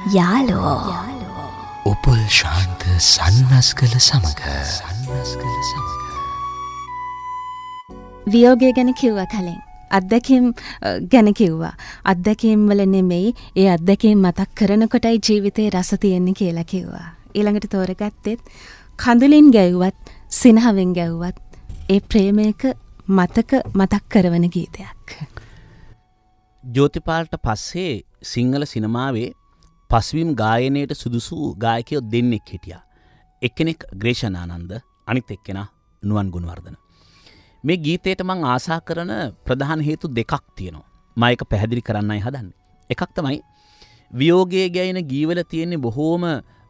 යාලෝ උපුල් ශාන්ත සන්නස්කල සමග වියෝගය ගැන කිව්වා කලින්. අත්දැකීම් ගැන කිව්වා. අත්දැකීම් වල නෙමෙයි ඒ අත්දැකීම් මතක් කරනකොටයි ජීවිතේ රස තියෙන්නේ කියලා කිව්වා. ඊළඟට තෝරගත්තෙත් කඳුලින් ගැව්වත් සිනහවෙන් ගැව්වත් ඒ ප්‍රේමයක මතක් කරවන ගීතයක්. ජෝතිපාලට පස්සේ සිංහල සිනමාවේ පස්වීම් ගායනයට සුදුසු ගායකයෝ දෙන්නෙක් හිටියා. එක්කෙනෙක් ග්‍රේෂනානන්ද, අනිත් එක්කෙනා නුවන් ගුණවර්ධන. මේ ගීතයට මං ආසා කරන ප්‍රධාන හේතු දෙකක් තියෙනවා. මම ඒක පැහැදිලි කරන්නයි හදන්නේ. එකක් තමයි වියෝගයේ ගැයෙන ගීවල තියෙන්නේ බොහෝම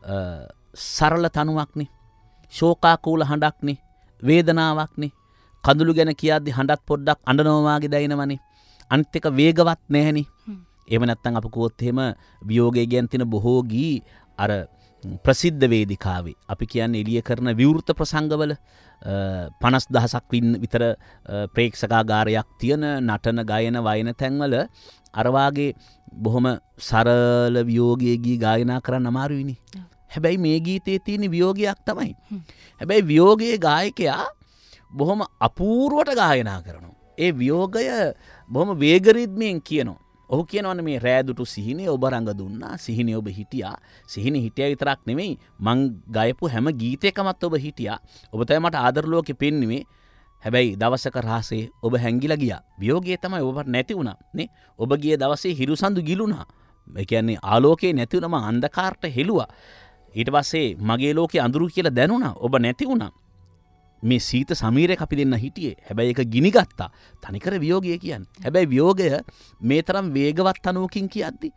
සරල තනුවක්නේ. ශෝකාකූල හඬක්නේ. වේදනාවක්නේ. කඳුළු ගැන කියද්දි හඬත් පොඩ්ඩක් අඬනවා වගේ දැනෙනවනේ. අනිත් එක වේගවත් නැහෙනේ. එහෙම නැත්නම් අපි කිව්වොත් එහෙම වියෝගය ගැන තියෙන බොහෝ ගී අර ප්‍රසිද්ධ වේදිකාවේ අපි කියන්නේ එළිය කරන විවෘත ප්‍රසංගවල 50,000ක් විතර ප්‍රේක්ෂකාගාරයක් තියෙන නටන ගායන වයන තැන්වල අර වාගේ බොහොම සරල වියෝගයේ ගී ගායනා කරන්න අමාරුයිනේ. හැබැයි මේ ගීතයේ තියෙන වියෝගයක් තමයි. හැබැයි වියෝගයේ ගායකයා බොහොම අපූර්වට ගායනා කරනවා. ඒ වියෝගය බොහොම වේග රිද්මෙන් කියනවා. ඔහු කියනවනේ මේ රෑදුටු සිහිනේ ඔබ රඟ දුන්නා, සිහිනේ ඔබ හිටියා. සිහිනේ හිටියා විතරක් නෙමෙයි මං ගයපු හැම ගීතයකමත් ඔබ හිටියා. ඔබ තමයි මට ආදර ලෝකෙ පෙන්නුවේ. හැබැයි දවසක රහසේ ඔබ හැංගිලා ගියා. වියෝගය තමයි ඔබට නැති වුණා නේ. ඔබ ගිය දවසේ හිරුසඳු ගිලුණා. ඒ කියන්නේ ආලෝකේ නැති වුණම අන්ධකාරට හෙළුවා. ඊට පස්සේ මගේ ලෝකේ අඳුරු කියලා දැනුණා. ඔබ නැති වුණා. මේ සීත සමීරයක අපි දෙන්න හිටියේ. හැබැයි ඒක ගිනිගත්තා. තනිකර වියෝගය කියන්නේ. හැබැයි වියෝගය මේ තරම් වේගවත් තනුවකින් කියද්දි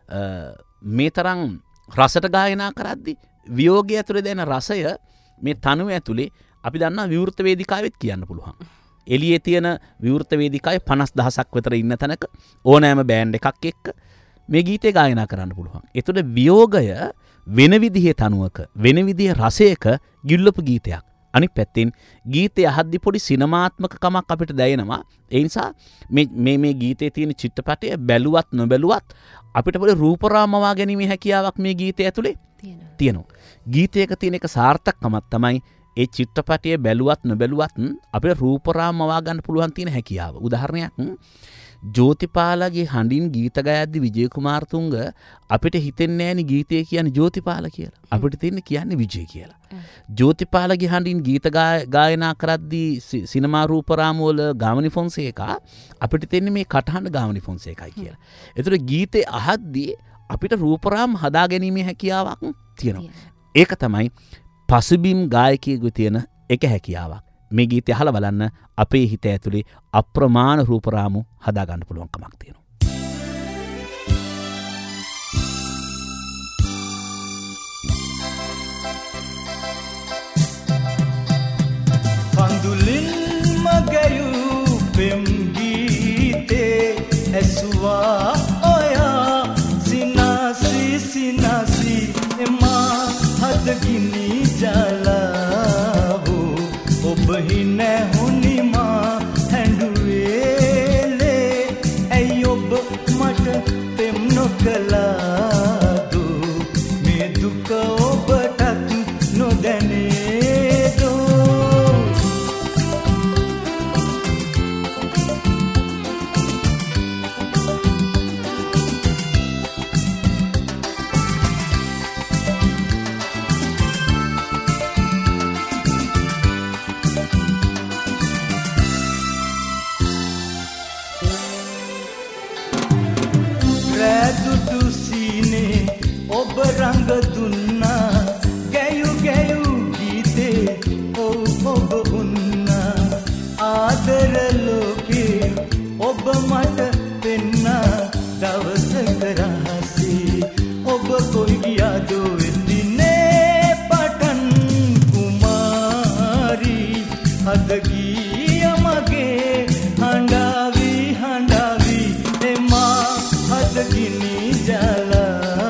මේ තරම් රසට ගායනා කරද්දි වියෝගය ඇතුලේ දැනෙන රසය මේ තනුව ඇතුලේ අපි දන්නා විවෘත වේදිකාවෙත් කියන්න පුළුවන්. එළියේ තියෙන විවෘත වේදිකාවේ 50,000ක් විතර ඉන්න තැනක ඕනෑම බෑන්ඩ් එකක් එක්ක මේ ගීතේ ගායනා කරන්න පුළුවන්. ඒතකොට වියෝගය වෙන විදිහේ තනුවක වෙන විදිහේ රසයක ගිල්ලපු ගීතයක්. අනිත් පැත්තෙන් ගීතය අහද්දි පොඩි සිනමාත්මක කමක් අපිට දැනෙනවා. ඒ නිසා මේ ගීතයේ තියෙන චිත්‍රපටය බැලුවත් නොබැලුවත් අපිට පොඩි රූපරාමවා ගැනීමේ හැකියාවක් මේ ගීතය ඇතුලේ තියෙනවා. ගීතයක තියෙන එක සාර්ථකකමක් තමයි ඒ චිත්‍රපටය බැලුවත් නොබැලුවත් අපිට රූපරාමවා ගන්න පුළුවන් තියෙන හැකියාව. උදාහරණයක් ජෝතිපාලගේ හඬින් ගීත ගයද්දි විජය කුමාරතුංග අපිට හිතෙන්නේ නැණි ගීතය කියන්නේ ජෝතිපාල කියලා. අපිට තියන්නේ කියන්නේ විජය කියලා. ජෝතිපාලගේ හඬින් ගීත ගායනා කරද්දී සිනමා රූපරාම වල ගාමිණි ෆොන්සේකා අපිට තියන්නේ මේ කටහඬ ගාමිණි ෆොන්සේකයි කියලා. ඒතර ගීතේ අහද්දී අපිට රූපරාම හදා ගැනීමේ හැකියාවක් තියෙනවා. ඒක තමයි පසුබිම් ගායකයෙකුගේ තියෙන එක හැකියාවක්. මේ ගීතය අහලා බලන්න අපේ හිත ඇතුලේ අප්‍රමාණ රූපරාමු හදා ගන්න පුළුවන් කමක් තියෙනවා. කඳුලින් මගයු පෙම් ගීතේ ඇසුවා ඔයා සිනාසි එමා හදගිනි ජලාවෝ ඔබ හිනැහුනිමා හැඬුවේලේ ඇයි ඔබ මට පෙම් නොකලාදු මේ දුක ඔබටත් නොදැනේදෝ ඔබ රංග දුන්නා ගැයු ගීතේ ඔබ උන්නා ආදර ලෝකේ ඔබ මට පෙන්නා දවසක රහසේ ඔබ කොයි ගියාදෝ එදිනේ පටන් කුමාරි අද ගිය මගේ හඬාවි එමා අද ගිනි ජලා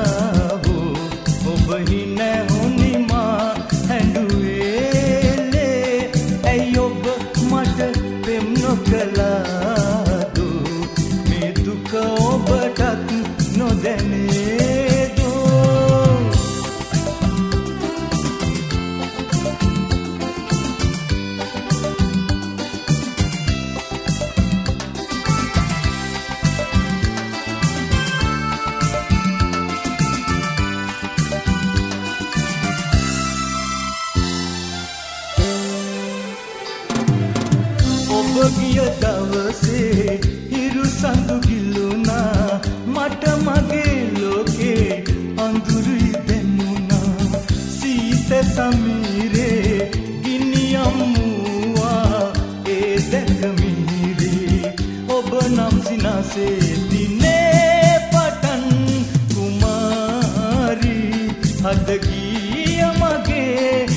කලාදු මේ දුක ඔබටත් නොදැනේදෝ සමීරේ ගිනියම්මුවා ඒ දැකමීරේ ඔබ නම් සිනාසේ දිනේ පටන් කුමාරි අද ගිය මගේ